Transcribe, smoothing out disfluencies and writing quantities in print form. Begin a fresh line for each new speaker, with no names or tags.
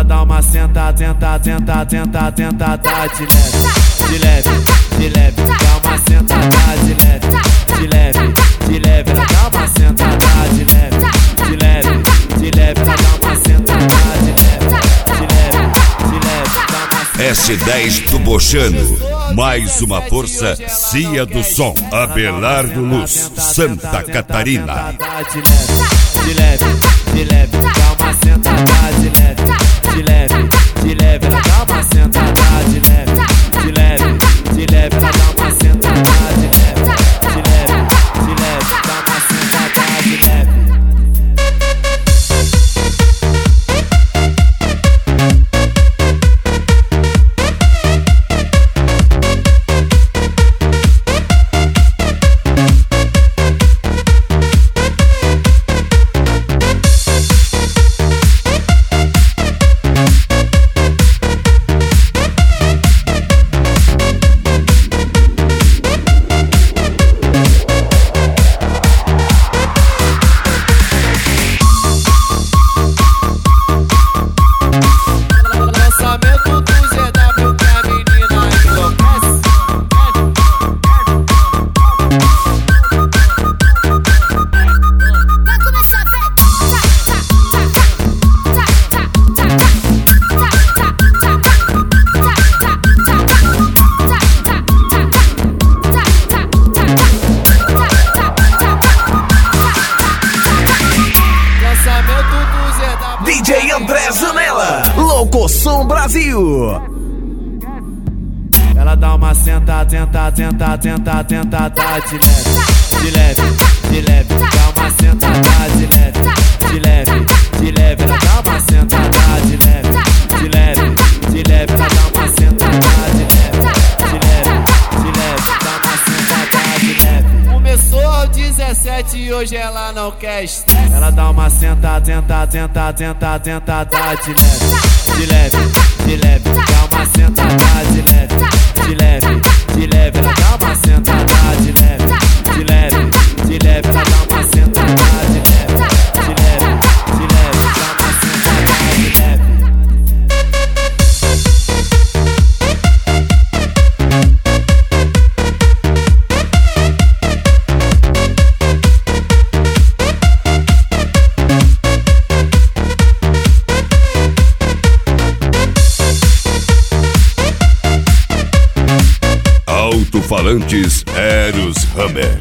Ela dá uma senta, tenta, tenta, tenta, tenta, tá de leve, de leve, dá uma sentada de leve, de leve, de leve, ela dá uma sentada de leve, de leve, de leve, ela dá uma sentada de leve, de leve, de leve, dá uma sentada.
S10 do Bochano, mais uma força, Cia do Som, Abelardo Luz, Santa Catarina.
De leve, de leve, dá uma sentada de leve, de leve, de leve, ela dá uma sentada de leve, de leve, de leve, ela dá uma sentada de leve, de leve, de leve, dá uma sentada de leve.
DJ André Zanella, Locoção Brasil.
Ela dá uma senta, tenta, tenta, tenta, tenta, tá de leve, de leve, dá uma sentada de leve, de leve, de leve, ela dá uma sentada de leve, de leve, de leve, ela dá uma sentada de leve, de leve, de leve, dá uma sentada de leve. Começou aos 17 e hoje ela não quer estresse. Ela dá uma senta, tenta, tenta, tenta, tenta, tá de leve, de leve, dá uma sentada de leve, de leve, de leve, ela dá uma sentada de leve, de leve, de leve, ela dá uma sentada de leve, de leve, de leve, dá uma sentada de leve.
Alto-falantes Eros Hammer.